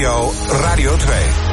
NPO Radio 2.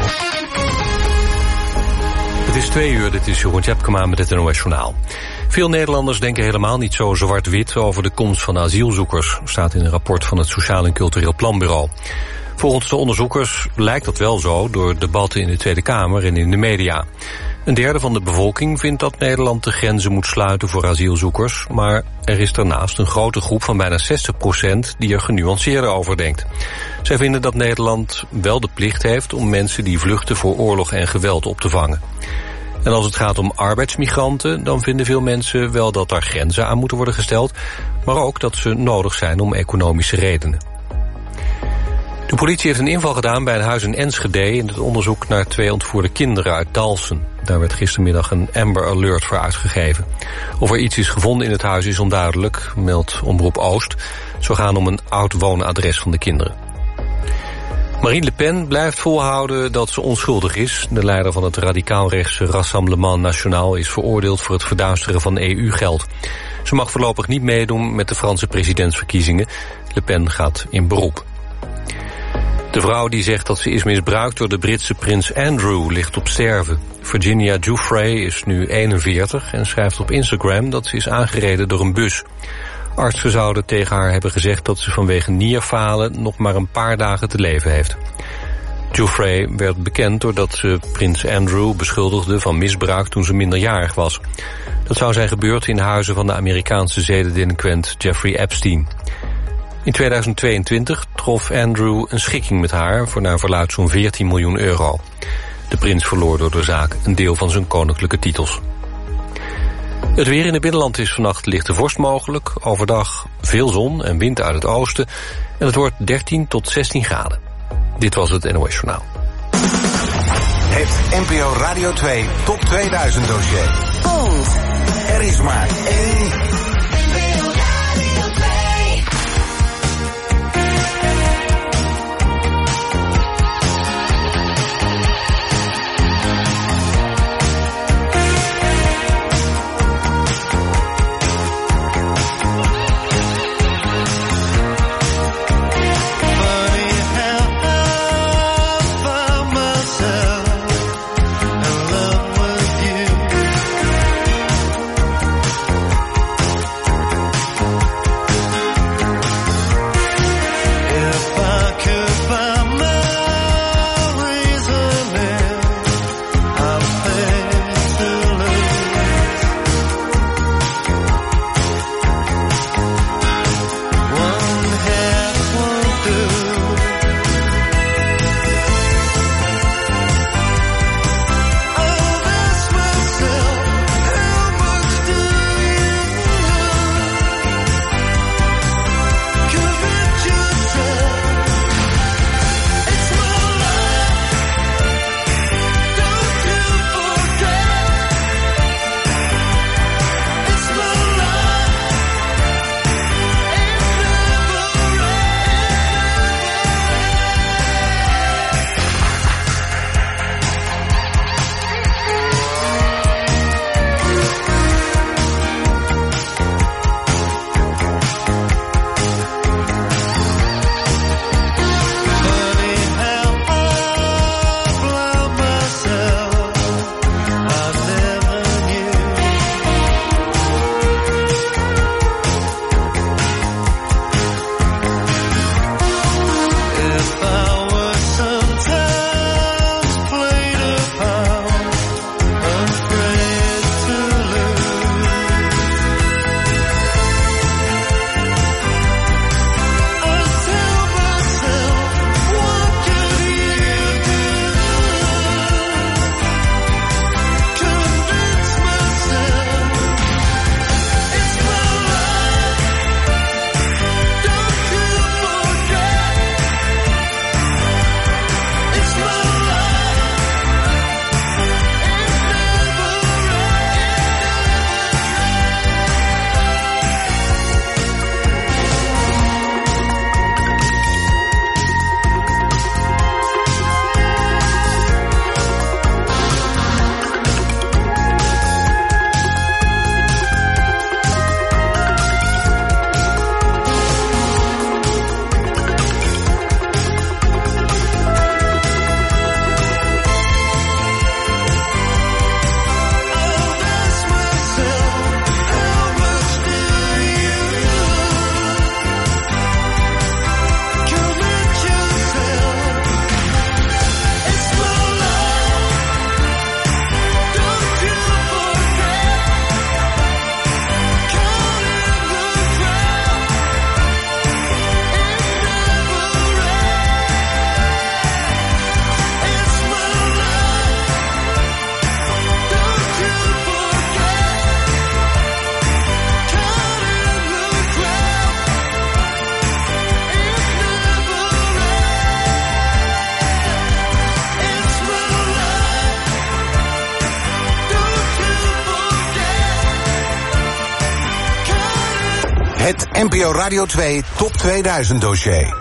Het is 2:00, dit is Jeroen Tjepkema met het NOS Journaal. Veel Nederlanders denken helemaal niet zo zwart-wit over de komst van asielzoekers, staat in een rapport van het Sociaal en Cultureel Planbureau. Volgens de onderzoekers lijkt dat wel zo door debatten in de Tweede Kamer en in de media. Een derde van de bevolking vindt dat Nederland de grenzen moet sluiten voor asielzoekers, maar er is daarnaast een grote groep van bijna 60% die er genuanceerder over denkt. Zij vinden dat Nederland wel de plicht heeft om mensen die vluchten voor oorlog en geweld op te vangen. En als het gaat om arbeidsmigranten, dan vinden veel mensen wel dat daar grenzen aan moeten worden gesteld, maar ook dat ze nodig zijn om economische redenen. De politie heeft een inval gedaan bij een huis in Enschede in het onderzoek naar 2 ontvoerde kinderen uit Dalfsen. Daar werd gistermiddag een Amber Alert voor uitgegeven. Of er iets is gevonden in het huis is onduidelijk, meldt Omroep Oost. Zo gaan om een oud woonadres van de kinderen. Marine Le Pen blijft volhouden dat ze onschuldig is. De leider van het radicaal-rechtse Rassemblement National is veroordeeld voor het verduisteren van EU-geld. Ze mag voorlopig niet meedoen met de Franse presidentsverkiezingen. Le Pen gaat in beroep. De vrouw die zegt dat ze is misbruikt door de Britse prins Andrew ligt op sterven. Virginia Giuffre is nu 41 en schrijft op Instagram dat ze is aangereden door een bus. Artsen zouden tegen haar hebben gezegd dat ze vanwege nierfalen nog maar een paar dagen te leven heeft. Giuffre werd bekend doordat ze prins Andrew beschuldigde van misbruik toen ze minderjarig was. Dat zou zijn gebeurd in huizen van de Amerikaanse zedendelinquent Jeffrey Epstein. In 2022 trof Andrew een schikking met haar voor naar verluidt zo'n 14 miljoen euro. De prins verloor door de zaak een deel van zijn koninklijke titels. Het weer in het binnenland is vannacht lichte vorst mogelijk. Overdag veel zon en wind uit het oosten. En het wordt 13 tot 16 graden. Dit was het NOS Journaal. Het NPO Radio 2 Top 2000 dossier. Want er is maar één... Het NPO Radio 2 Top 2000 dossier.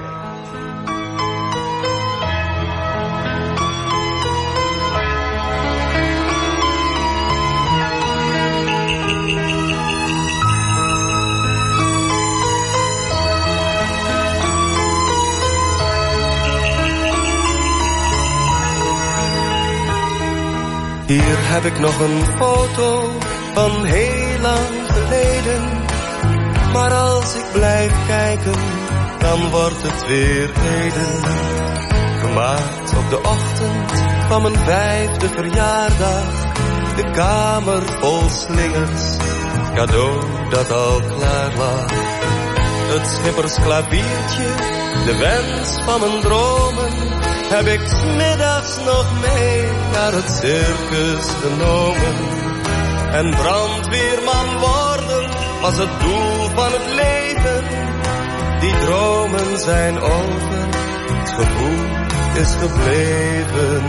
Hier heb ik nog een foto van heel lang geleden. Maar als ik blijf kijken, dan wordt het weer heden. Gemaakt op de ochtend van mijn 5e verjaardag. De kamer vol slingers, cadeau dat al klaar lag. Het schippersklaviertje, de wens van mijn dromen, heb ik 's middags nog mee naar het circus genomen. En brandweerman worden was het doel van het leven. Die dromen zijn over, het gevoel is gebleven.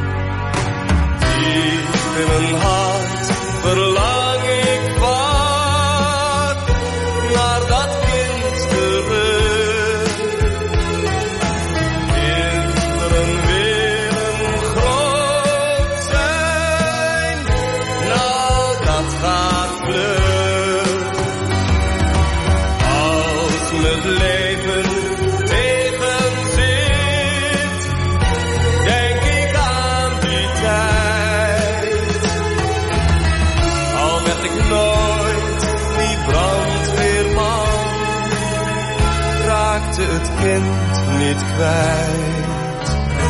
Diep in mijn hart verlang ik vaak naar dat kind terug. Kinderen willen groot zijn, nou dat gaat vlug. Als het leven tegenzit, denk ik aan die tijd. Al werd ik nooit die brandweerman, raakte het kind niet kwijt.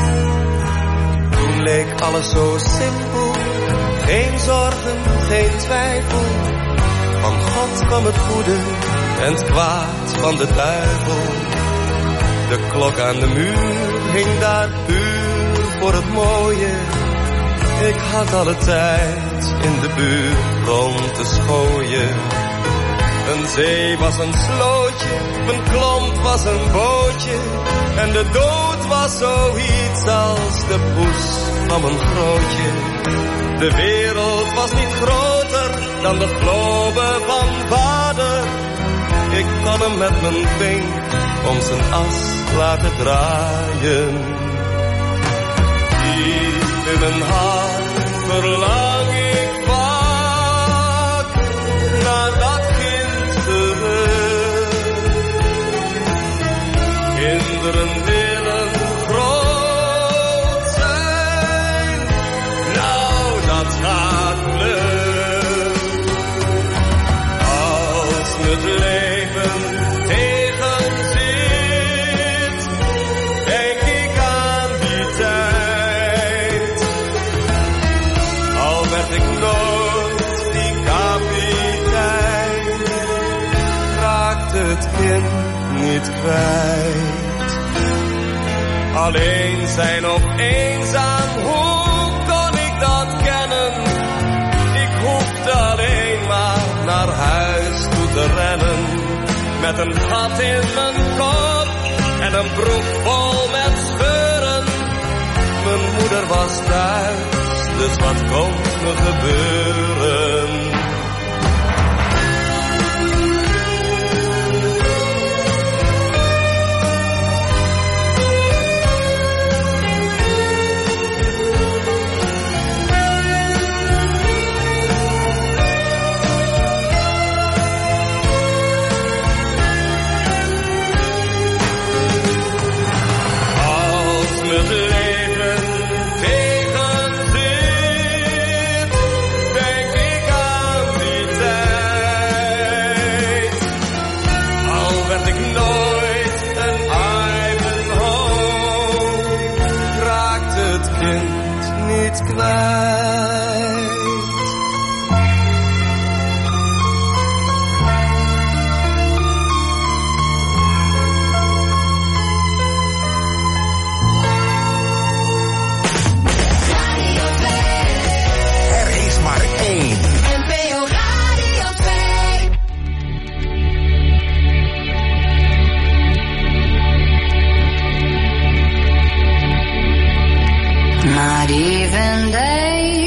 Toen leek alles zo simpel, geen zorgen, geen twijfel. Van God kwam het goede en het kwaad van de duivel. De klok aan de muur hing daar puur voor het mooie. Ik had alle tijd in de buurt rond te schooien. Een zee was een slootje, mijn klomp was een bootje. En de dood was zoiets als de poes van mijn grootje. De wereld was niet groter dan de globe van vader. Ik kon hem met mijn vink om zijn as laten draaien. Diep in mijn hart verlang ik vaak naar dat kind terug. Kinderen willen groot zijn, nou dat gaat vlug. Als het leven tegenzit, denk ik aan die tijd. Al werd ik nooit die kapitein, raakte het kind niet kwijt. Alleen zijn of eenzaam, hoe kon ik dat kennen? Ik hoefde alleen maar naar huis toe te rennen. Met een gat in mijn kop en een broek vol met scheuren. Mijn moeder was thuis, dus wat kon me gebeuren? Het leven tegenzit, denk ik aan die tijd. Al werd ik nooit een Ivanhoe, raakte het kind niet kwijt. Not even they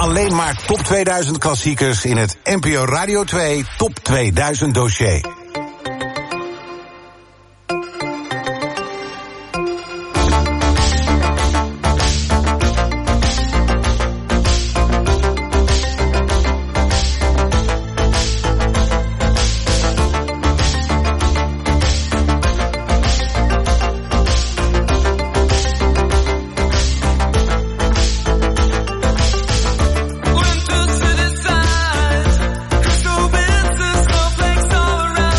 alleen maar top 2000 klassiekers in het NPO Radio 2 Top 2000 dossier. All around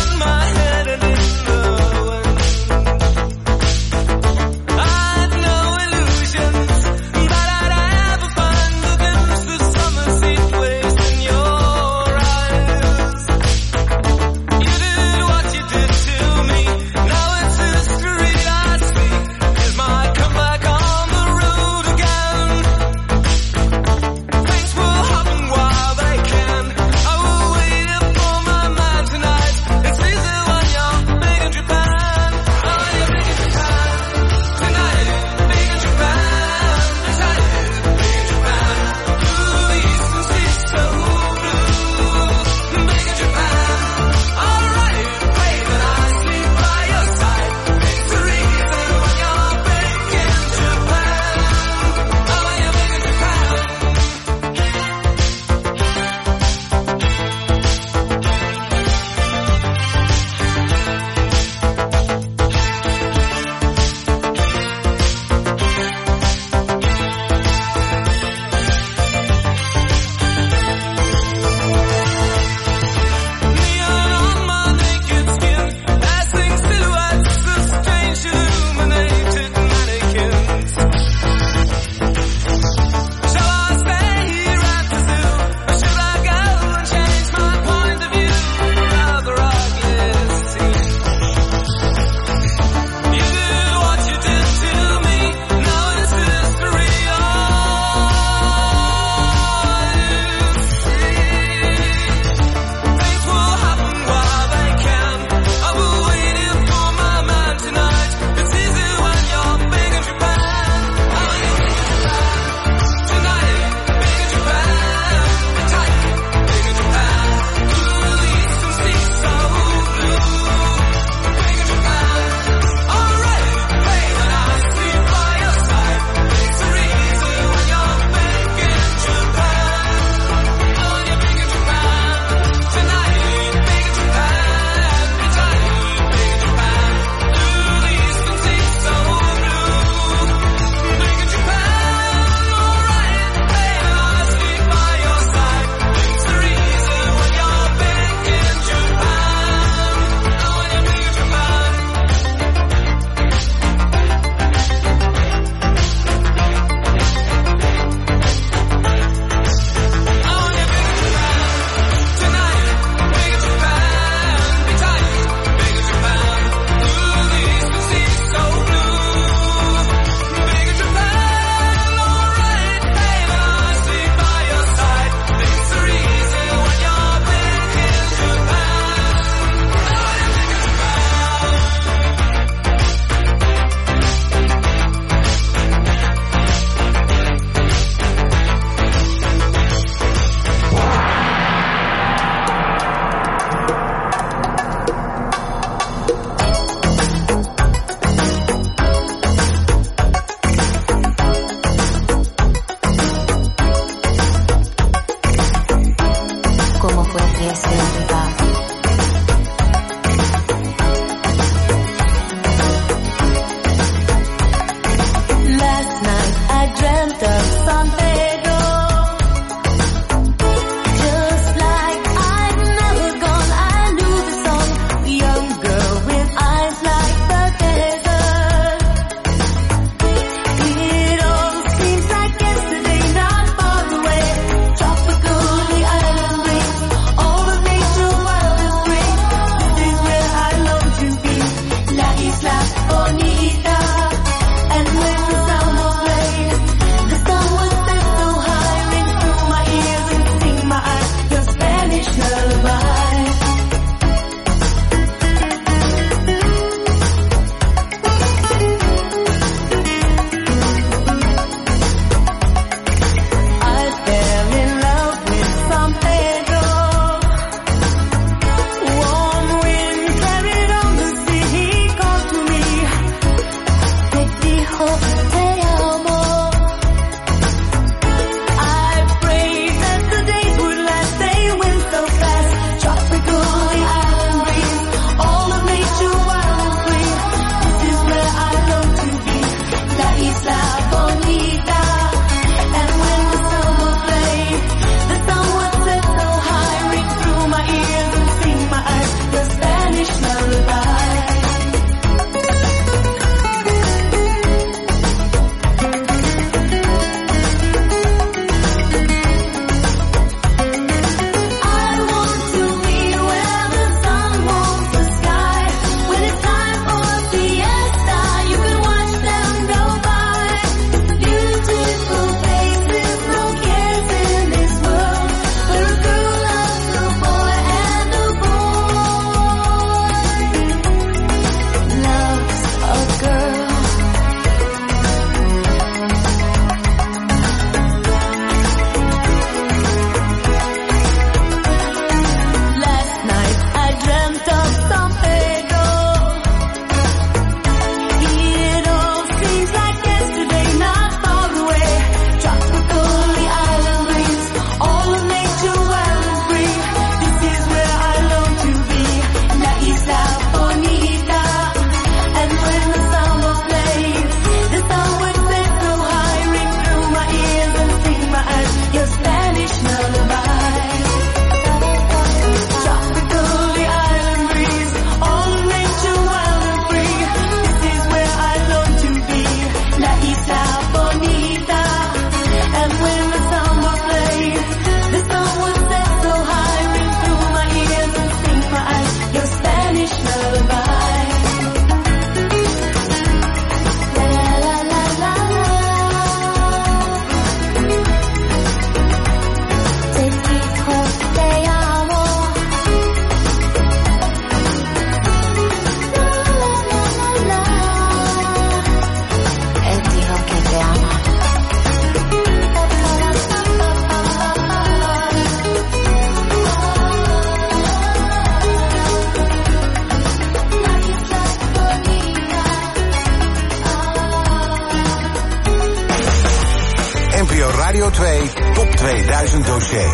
Radio 2 Top 2000 dossier.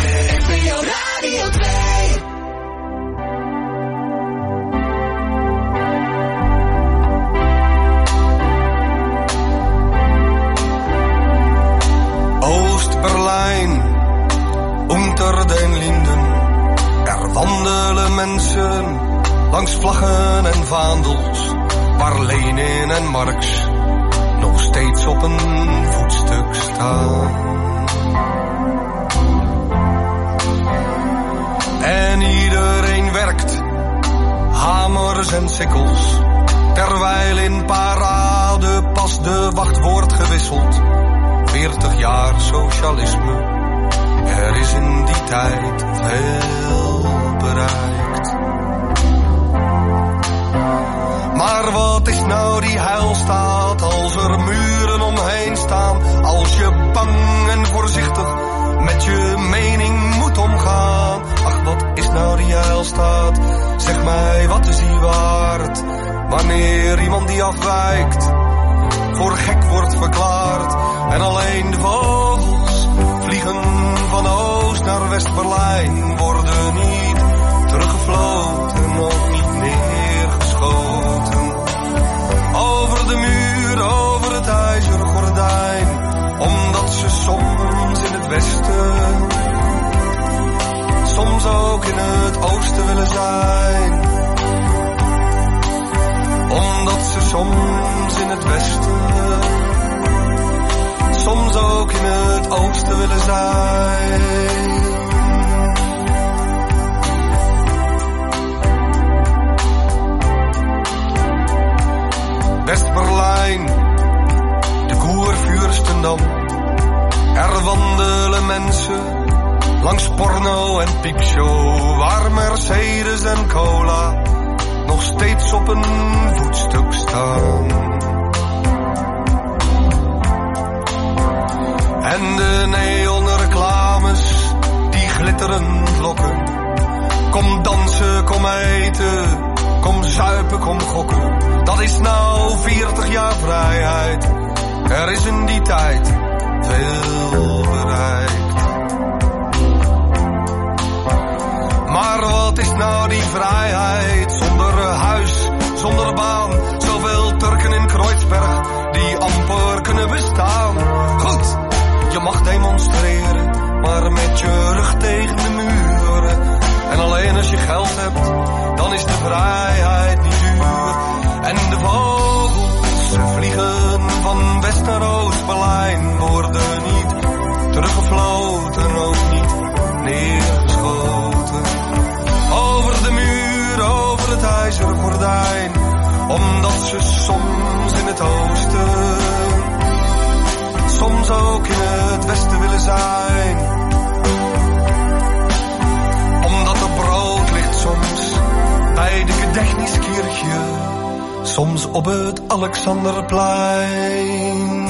NPO Radio 2. Oost-Berlijn, unter den Linden. Er wandelen mensen langs vlaggen en vaandels, waar Lenin en Marx nog steeds op een voetstuk staan. En iedereen werkt, hamers en sikkels, terwijl in parade pas de wacht wordt gewisseld. 40 jaar socialisme, er is in die tijd veel bereikt. Maar wat is nou die heilstaat als er muren omheen staan? Als je bang en voorzichtig met je mening moet omgaan. Ach, wat is nou die heilstaat? Zeg mij, wat is die waard? Wanneer iemand die afwijkt voor gek wordt verklaard. En alleen de vogels vliegen van Oost naar West-Berlijn, worden niet teruggefloten, ook niet neergeschoten. Over de muur, over het ijzeren gordijn, omdat ze soms in het westen, soms ook in het oosten willen zijn. Omdat ze soms in het westen, soms ook in het oosten willen zijn. West-Berlijn, de Kurfürstendamm. Er wandelen mensen langs porno en piekshow, waar Mercedes en cola nog steeds op een voetstuk staan. En de neonreclames die glitterend lokken. Kom dansen, kom eten, kom zuipen, kom gokken. Dat is nou 40 jaar vrijheid. Er is in die tijd veel bereikt. Maar wat is nou die vrijheid zonder huis, zonder baan? Zoveel Turken in Kreuzberg die amper kunnen kunnen bestaan. Goed, je mag demonstreren, maar met je rug tegen de muren. En alleen als je geld hebt, dan is de vrijheid niet duur. En de vogels, ze vliegen van West naar Oost-Berlijn, worden niet teruggefloten, ook niet neergeschoten. Over de muur, over het ijzeren gordijn, omdat ze soms in het oosten, soms ook in het westen willen zijn. Omdat er brood ligt soms bij de Gedächtniskirche, soms op het Alexanderplein.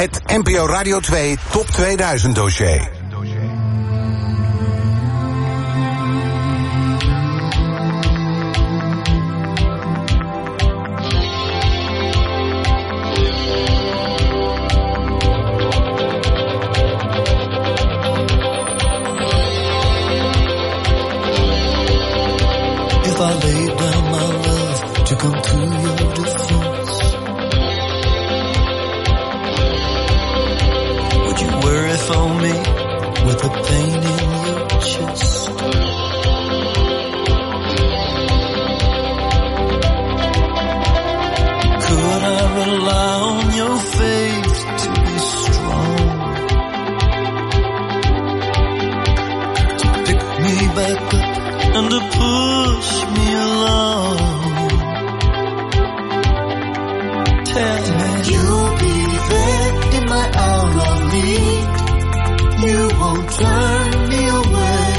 Het NPO Radio 2 Top 2000 dossier. If I laid down my love to come to your defense, would you worry for me with the pain in your chest? Could I rely on your faith to be strong, to pick me back up and to push me along? Tell me you'll be there in my hour of need. You won't turn me away.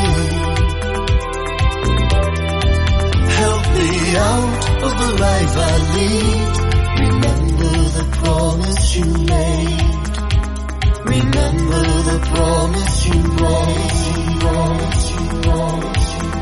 Help me out of the life I lead. Remember the promise you made. Remember the promise you made. Promise you made.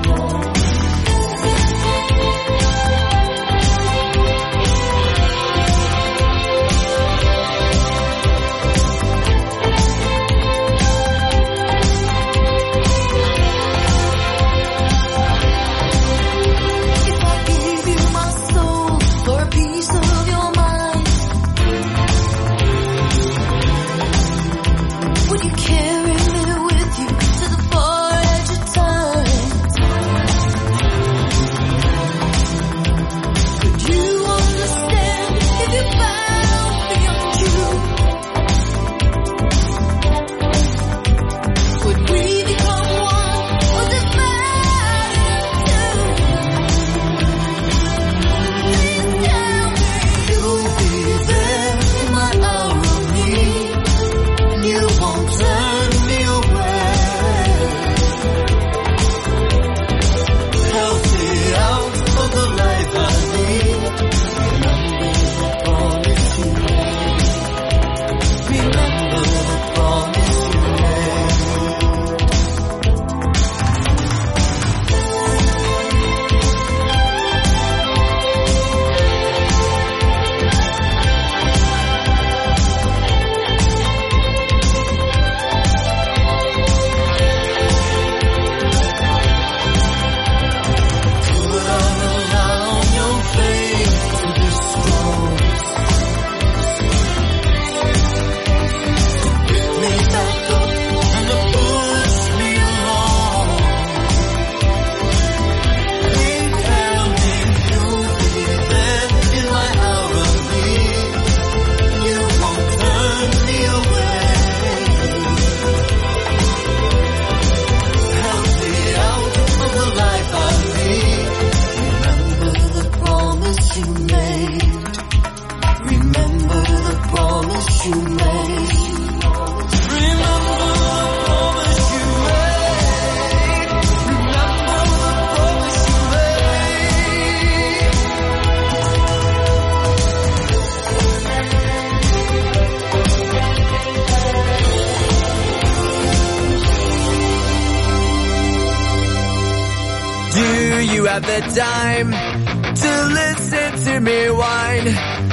The time to listen to me whine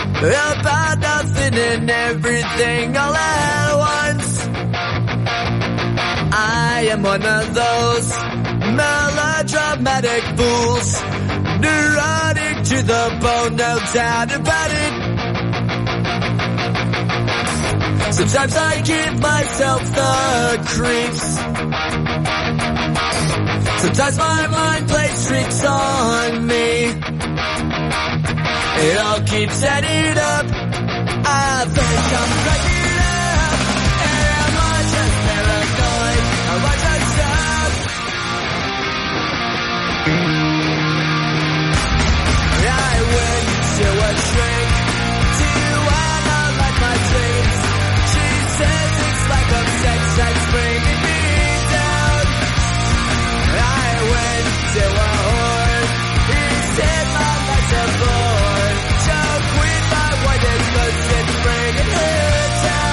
about nothing and everything all at once. I am one of those melodramatic fools, neurotic to the bone, no doubt about it. Sometimes I give myself the creeps. Sometimes my mind plays tricks on me. It all keeps adding up. I think I'm cracking up. Am I just paranoid? Am I just stuck? I went to a shrink to analyze my dreams. She says it's like a sex that's bringing me down. I went to a whore. He said my life's a bore. So quit my white and close and bring it her down.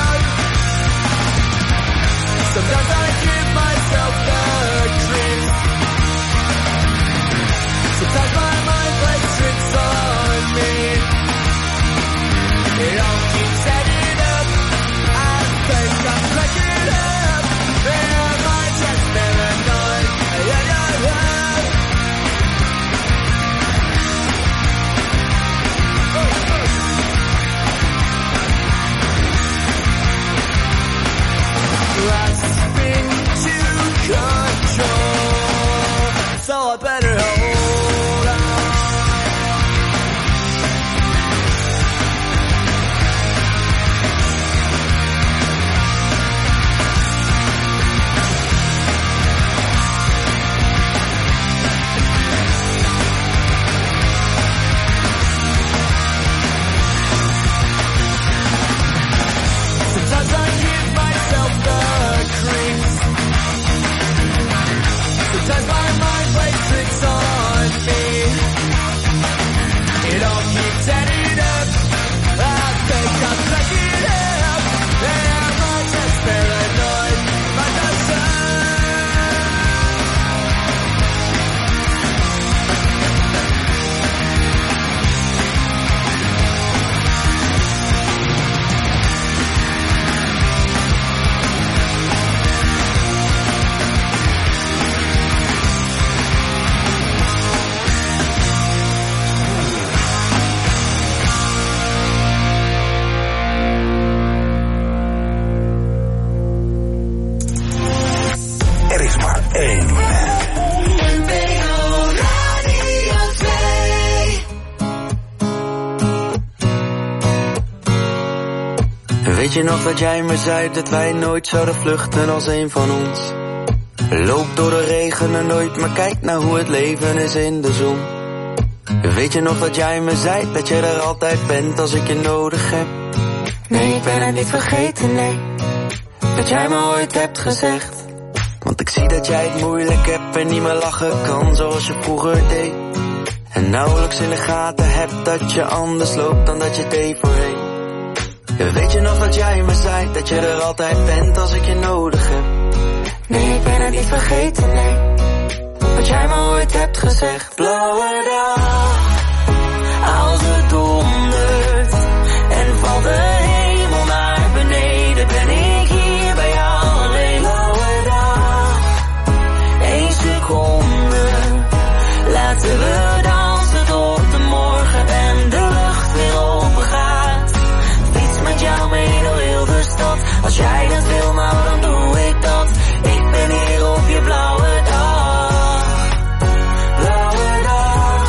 Weet je nog dat jij me zei dat wij nooit zouden vluchten als een van ons? Loop door de regen en nooit, maar kijk naar hoe het leven is in de zon. Weet je nog dat jij me zei dat je er altijd bent als ik je nodig heb? Nee, ik ben het niet vergeten, nee, dat jij me ooit hebt gezegd. Want ik zie dat jij het moeilijk hebt en niet meer lachen kan zoals je vroeger deed. En nauwelijks in de gaten hebt dat je anders loopt dan dat je deed voorheen. Weet je nog dat jij me zei dat je er altijd bent als ik je nodig heb? Nee, ik ben het niet vergeten, nee, wat jij me ooit hebt gezegd. Blauwe dag, als het dondert en valt de hemel naar beneden, ben ik hier bij jou alleen. Blauwe dag, 1 seconde, laten we dansen tot de morgen en de lucht weer open gaat. Fiets met jou mee door heel de stad, als jij dat wil, nou dan doe ik dat. Ik ben hier op je blauwe dag. Blauwe dag,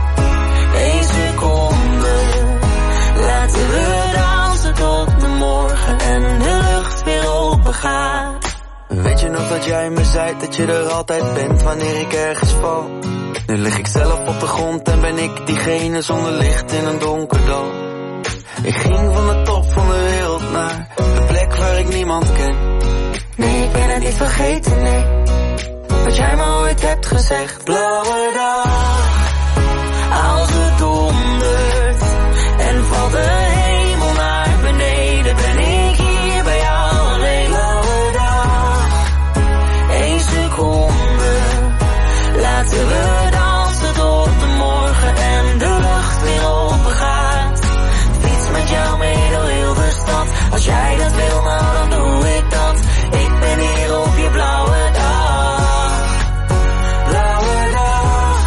1 seconde, laten we dansen tot de morgen en de lucht weer open gaat. Weet je nog dat jij me zei dat je er altijd bent wanneer ik ergens val? Nu lig ik zelf op de grond en ben ik diegene zonder licht in een donker dal. Ik ging van de top van de wereld naar de plek waar ik niemand ken. Nee, ik ben het niet vergeten, nee, wat jij me ooit hebt gezegd. Blauwe dag, als het dondert en valt de hemel naar beneden, ben ik hier bij jou alleen. Blauwe dag, 1 seconde, laten we dansen tot de morgen en de lucht weer open gaat. Fiets met jou mee door heel de stad, als jij dat wil, nou dan doe ik dat. Ik ben hier op je blauwe dag. Blauwe dag,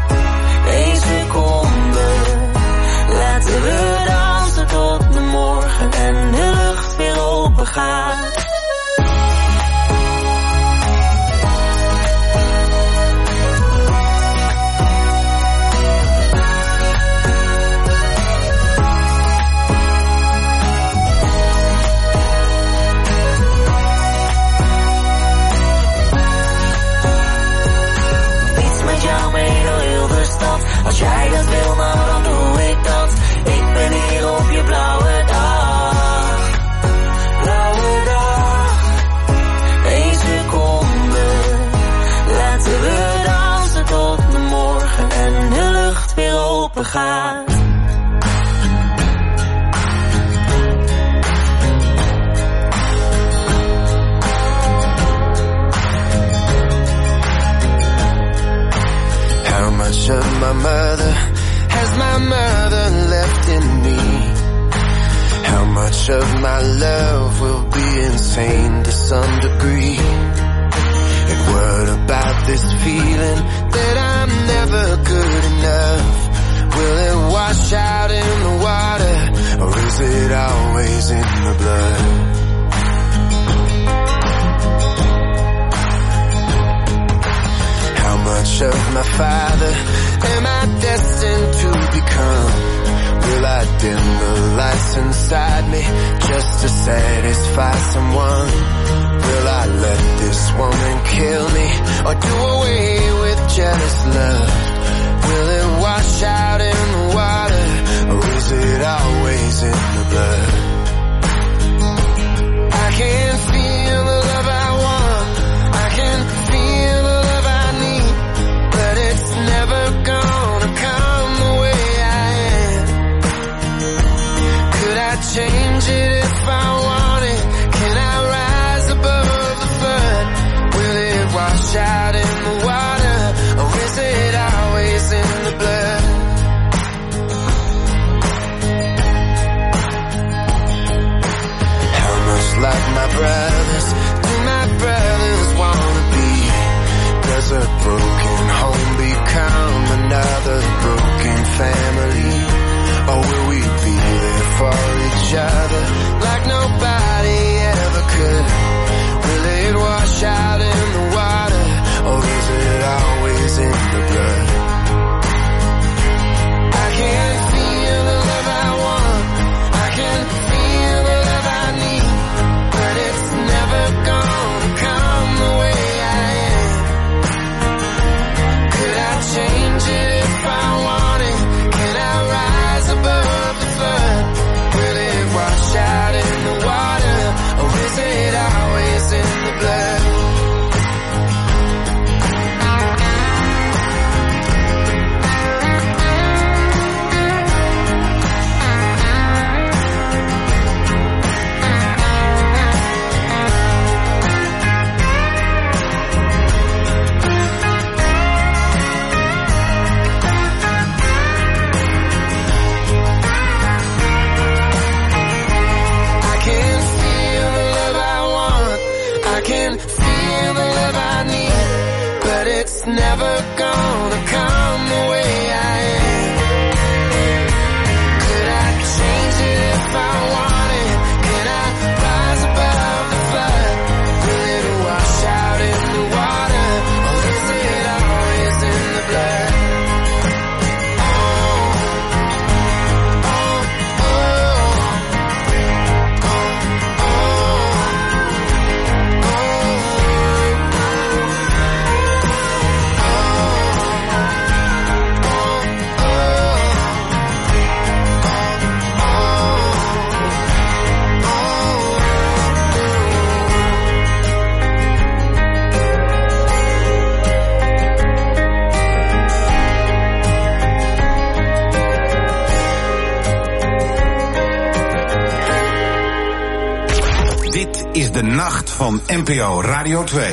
1 seconde, laten we dansen tot de morgen en de lucht weer open gaat. Als jij dat wil, nou dan doe ik dat. Ik ben hier op je blauwe dag. Blauwe dag, 1 seconde, laten we dansen tot de morgen en de lucht weer open gaat. How much of my mother has my mother left in me? How much of my love will be insane to some degree? And what about this feeling that I'm never good enough? Will it wash out in the water, or is it always in the blood? How much of my father am I destined to become? Will I dim the lights inside me just to satisfy someone? Will I let this woman kill me or do away with jealous love? Will it wash out in the water, or is it always in the blood? I can feel the love I want, I can feel the love I need, but it's never gonna come the way I am. Could I change it if I wanted? Can I rise above the flood? Will it wash out in the water, or is it always in the blood? How much like my brothers do my brothers wanna be? Does a broken home become another broken family? Or will we be there for each other is de nacht van NPO Radio 2.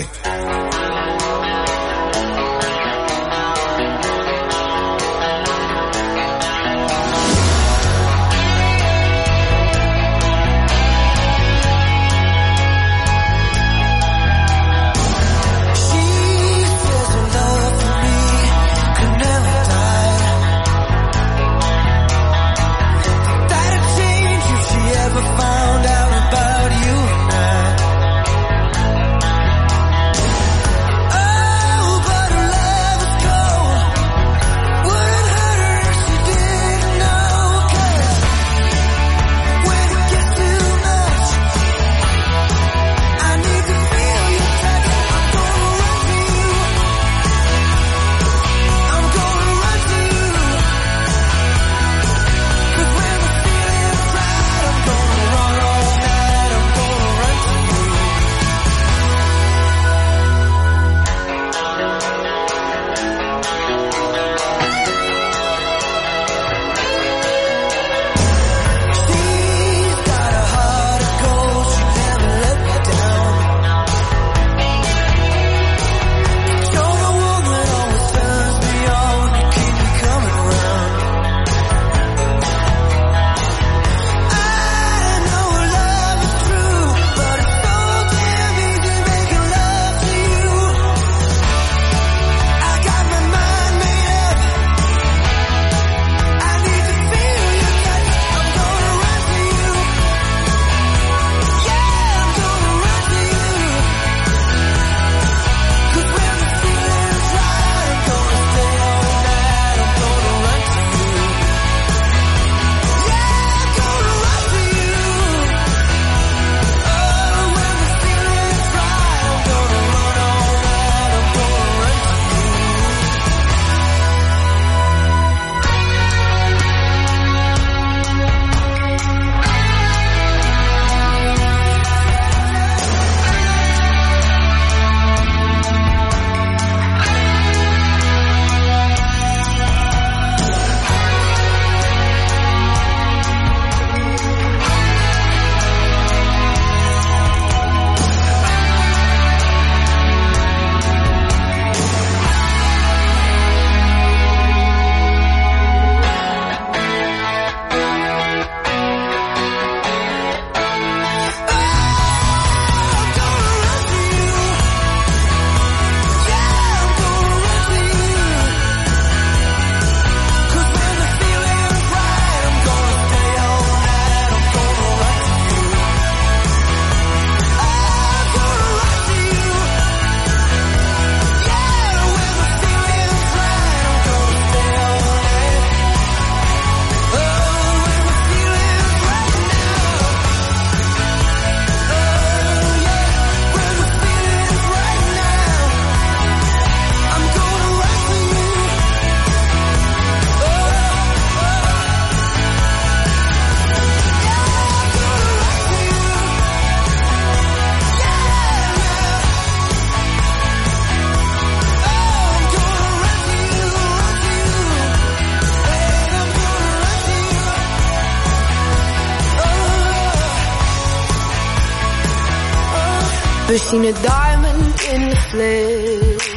Never seen a diamond in the flesh.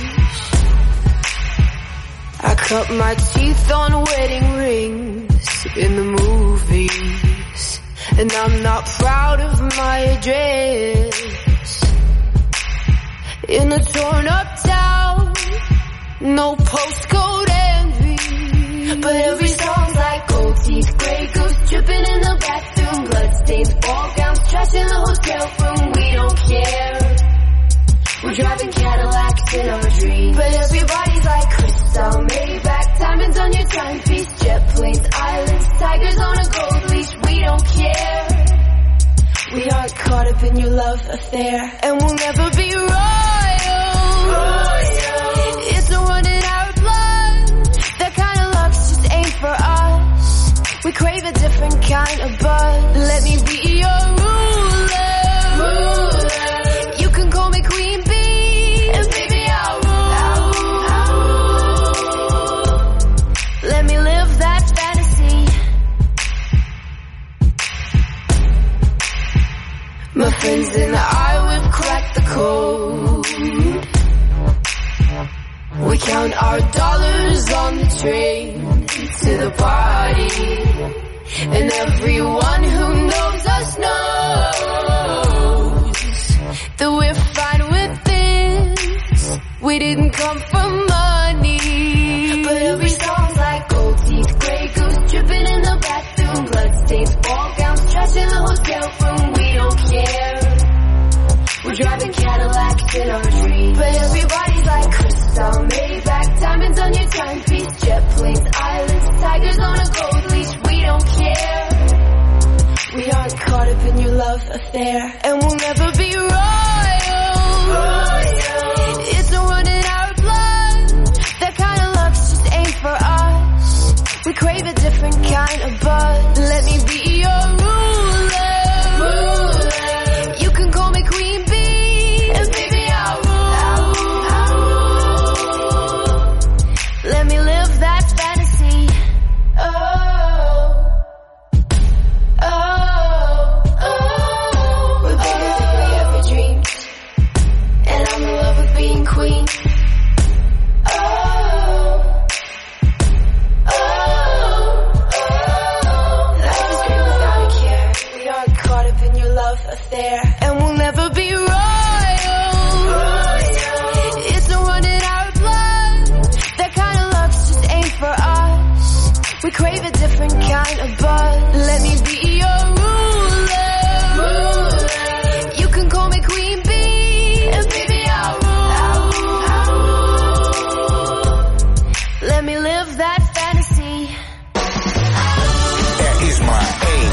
I cut my teeth on wedding rings in the movies, and I'm not proud of my address. In a torn up town, no postcode envy, but every song's like gold teeth, grey goose dripping in the bathroom, bloodstains, ball gowns, trash in the hotel room. We don't care. We're driving Cadillacs in our dreams, but everybody's like crystal, Maybach, diamonds on your timepiece, jet planes, islands, tigers on a gold leash. We don't care. We aren't caught up in your love affair, and we'll never be royal. It's a run in our blood. That kind of luck's just ain't for us. We crave a different kind of buzz. Let me be your ruler. You can call me Queen Bee, and baby I'll rule. Let me live that fantasy. My friend friends and I would crack the code. We count our dollars on the train to the party, and everyone who knows us knows that we're fine with this. We didn't come for money, but every song's like gold teeth, grey goose dripping in the bathroom, bloodstains, ball gowns, trash in the hotel room. We don't care. We're driving Cadillacs in our dreams, but everybody's like crystal, Maybach, diamonds on your timepiece, jet planes, islands, tigers on a gold leash. We don't care. We aren't caught up in your love affair, and we'll never be royal. It's a run in our blood. That kind of love just ain't for us. We crave a different kind of buzz. Let me be your ruler. You can call me Queen Bee, and baby I'll rule. Let me live that fantasy. We're bigger than we ever dreamed, and I'm in love with being queen. Life is great without a care. We aren't caught up in your love affair, and we'll never be royal. It's a run in our blood. That kind of love just ain't for us. We crave a different kind of buzz. Let me be your ruler. You can call me Queen Bee, and baby I'll rule. Let me live that fantasy. Er is maar één.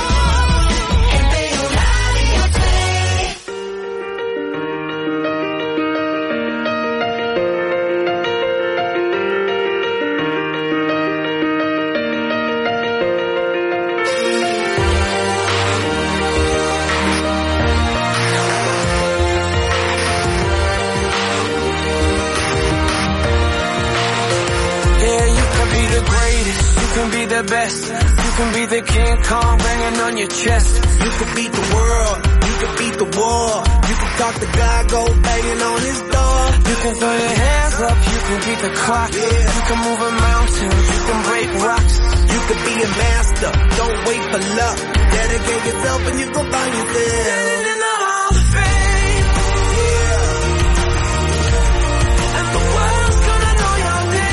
The best. You can be the King Kong banging on your chest. You can beat the world, you can beat the war. You can talk to God, go banging on his door. You can throw your hands up, you can beat the clock. You can move a mountain, you can break rocks. You can be a master, don't wait for luck. Dedicate yourself and you can find yourself. Standing in the Hall of Fame. And the world's gonna know your name.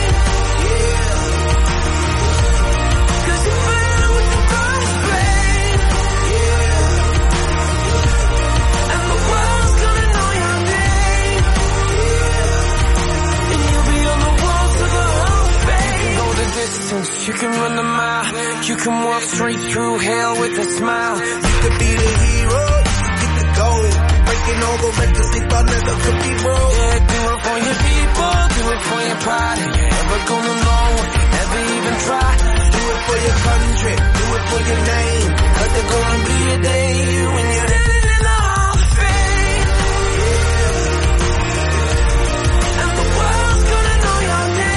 You can run a mile, you can walk straight through hell with a smile. You could be the hero, you can get the gold. Breaking all the records they thought never could be broke. Yeah, do it for your people, do it for your pride. You never gonna know if you never even try. Do it for your country, do it for your name. Cause there's gonna be a day when you're standing in the Hall of Fame. And the world's gonna know your name.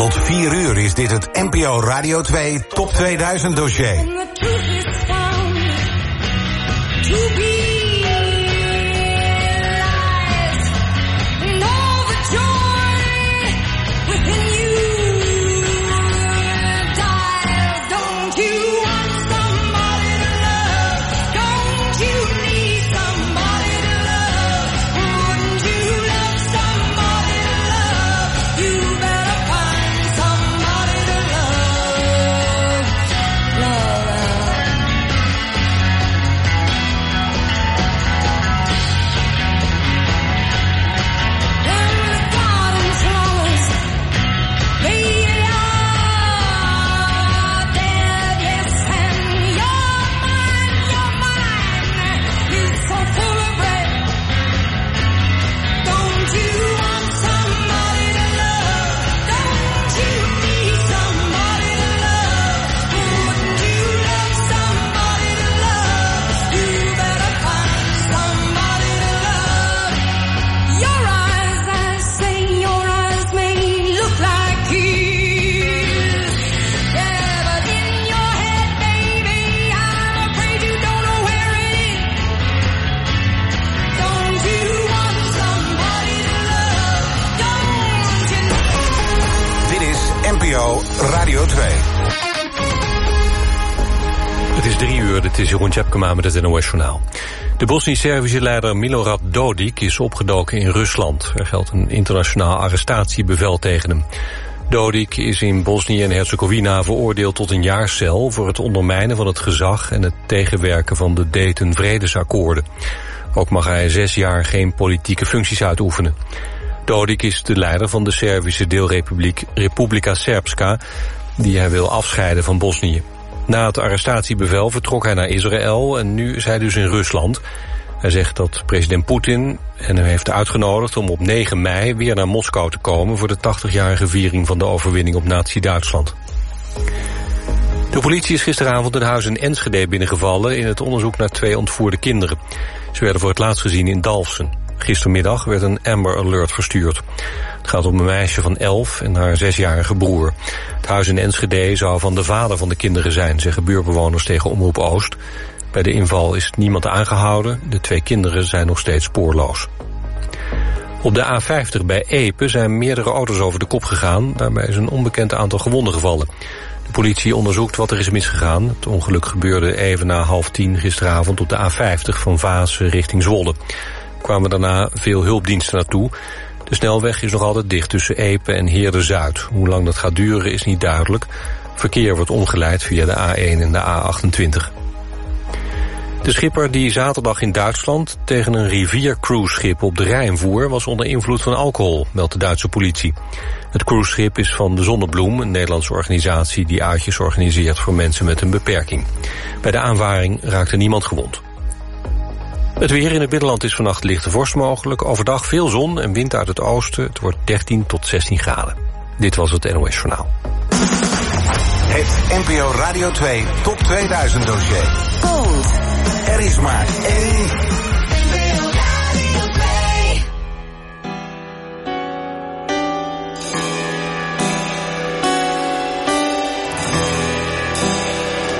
Tot 4 uur is dit het NPO Radio 2 Top 2000 dossier. Radio 2. Het is 3 uur, dit is Jeroen Tjepkema met het NOS-journaal. De Bosnisch-Servische leider Milorad Dodik is opgedoken in Rusland. Er geldt een internationaal arrestatiebevel tegen hem. Dodik is in Bosnië en Herzegovina veroordeeld tot een jaar cel voor het ondermijnen van het gezag en het tegenwerken van de Dayton-vredesakkoorden. Ook mag hij 6 jaar geen politieke functies uitoefenen. Dodik is de leider van de Servische deelrepubliek Republika Srpska, die hij wil afscheiden van Bosnië. Na het arrestatiebevel vertrok hij naar Israël en nu is hij dus in Rusland. Hij zegt dat president Poetin hem heeft uitgenodigd om op 9 mei weer naar Moskou te komen voor de 80-jarige viering van de overwinning op Nazi-Duitsland. De politie is gisteravond een huis in Enschede binnengevallen in het onderzoek naar 2 ontvoerde kinderen. Ze werden voor het laatst gezien in Dalfsen. Gistermiddag werd een Amber Alert verstuurd. Het gaat om een meisje van 11 en haar 6-jarige broer. Het huis in Enschede zou van de vader van de kinderen zijn, zeggen buurtbewoners tegen Omroep Oost. Bij de inval is niemand aangehouden. De 2 kinderen zijn nog steeds spoorloos. Op de A50 bij Epe zijn meerdere auto's over de kop gegaan. Daarbij is een onbekend aantal gewonden gevallen. De politie onderzoekt wat er is misgegaan. Het ongeluk gebeurde even na 9:30 gisteravond op de A50 van Vaassen richting Zwolle. Er kwamen daarna veel hulpdiensten naartoe. De snelweg is nog altijd dicht tussen Epe en Heerde-Zuid. Hoe lang dat gaat duren is niet duidelijk. Verkeer wordt omgeleid via de A1 en de A28. De schipper die zaterdag in Duitsland tegen een riviercruiseschip op de Rijn voer was onder invloed van alcohol, meldt de Duitse politie. Het cruiseschip is van de Zonnebloem, een Nederlandse organisatie die uitjes organiseert voor mensen met een beperking. Bij de aanvaring raakte niemand gewond. Het weer in het binnenland is vannacht lichte vorst mogelijk. Overdag veel zon en wind uit het oosten. Het wordt 13 tot 16 graden. Dit was het NOS Journaal. Het NPO Radio 2 Top 2000 dossier. Er is maar 1